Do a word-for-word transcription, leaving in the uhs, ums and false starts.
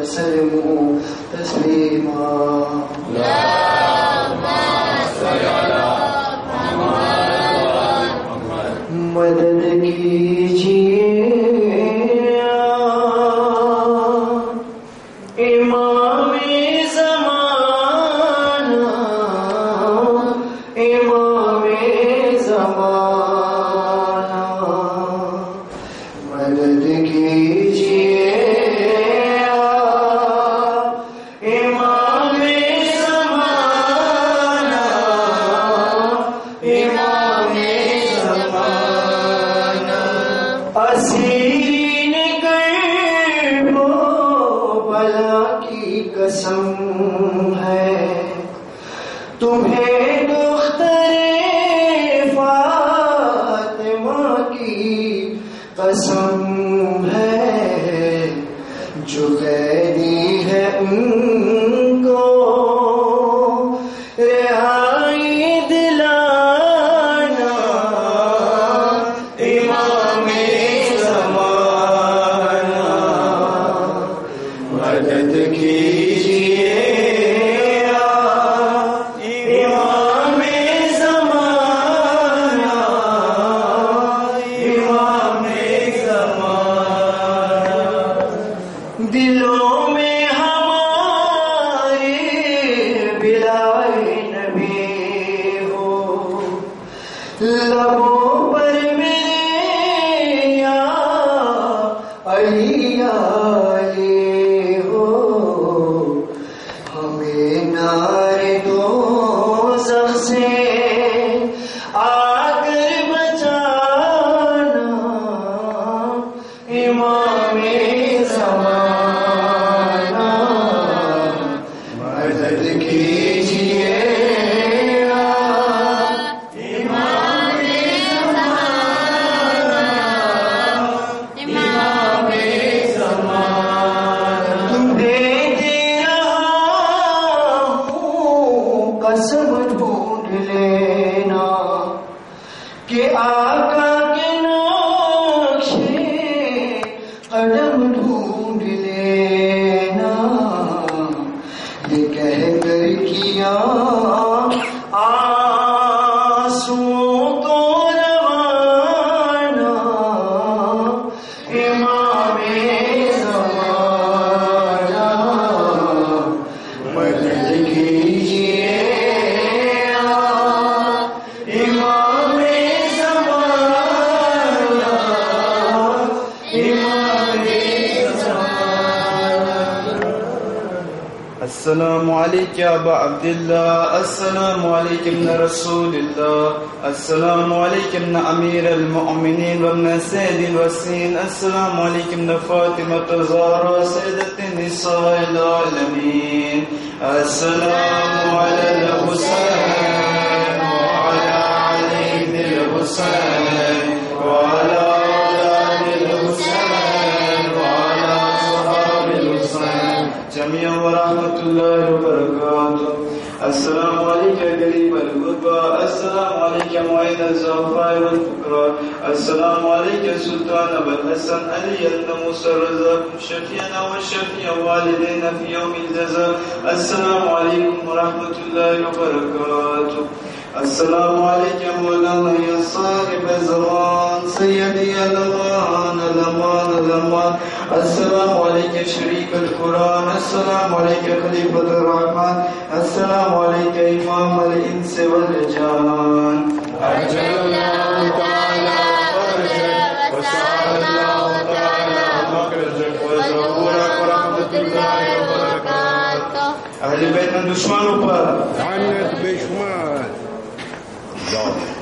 وسلموا تسليما. اللهم صل على محمد. مدد کیجیے امام زمانہ، امام زمانہ، مدد کیجیے امام زمانہ، امام زمانہ. اسیرین کربو بلا کی قسم ہے، تمہیں دختر فاطمہ کی قسم ہے، جو قیدی ہے ان کو رہائی دلانا. امام زمانہ مدد کیجیے امام زمانہ، امام زمانہ. دلوں میں ہمارے بلائے نبی ہو، لبوں پر میرے یا علی علی ہو. ہمیں نارے دوزخ سے آ کر بچانا. امام زمانہ مدد کیجیے امام زمانہ، امام زمانہ. تمہیں دے رہا ہوں قسم ڈھونڈ لینا کہ آقا کے نقشے قدم ڈھونڈ لینا. یہ کہہ کر کیا آنسوؤں کو روانہ. امام زمانہ مدد کیجیے امام زمانہ، امام زمانہ. السلام عليك يا أبا عبد الله، السلام عليك ابن رسول الله، السلام عليك ابن أمير المؤمنين وابن سيد الوسيم، السلام عليك ابن فاطمة الزهراء سيدة النساء العالمين. السلام على الحسين وعلى علي بن الحسين وعلى أولاد الحسين وعلى أصحاب الحسين جميعا ورحمة الله وبركاته. السلام عليك قريب الغربى، السلام عليك معين الزعفاء والفقراء، السلام عليك سلطان أبو الحسن علي بن موسى الرزاق شفيعنا وشفيع والدينا في يوم الجزاء. السلام عليكم ورحمة الله وبركاته. السلام عليك مولانا يا صاحب الزمان سيدي الأمان الأمان الأمان. السلام عليك شريك القرآن، السلام عليك خليفة الرحمن، السلام عليك إمام الإنس والجان. عجل الله تعالى فرجك وسع الله تعالى مخرجك وزورك ورحمة الله وبركاته. أهل البيت من دشمنوا پر لعنت بشمال.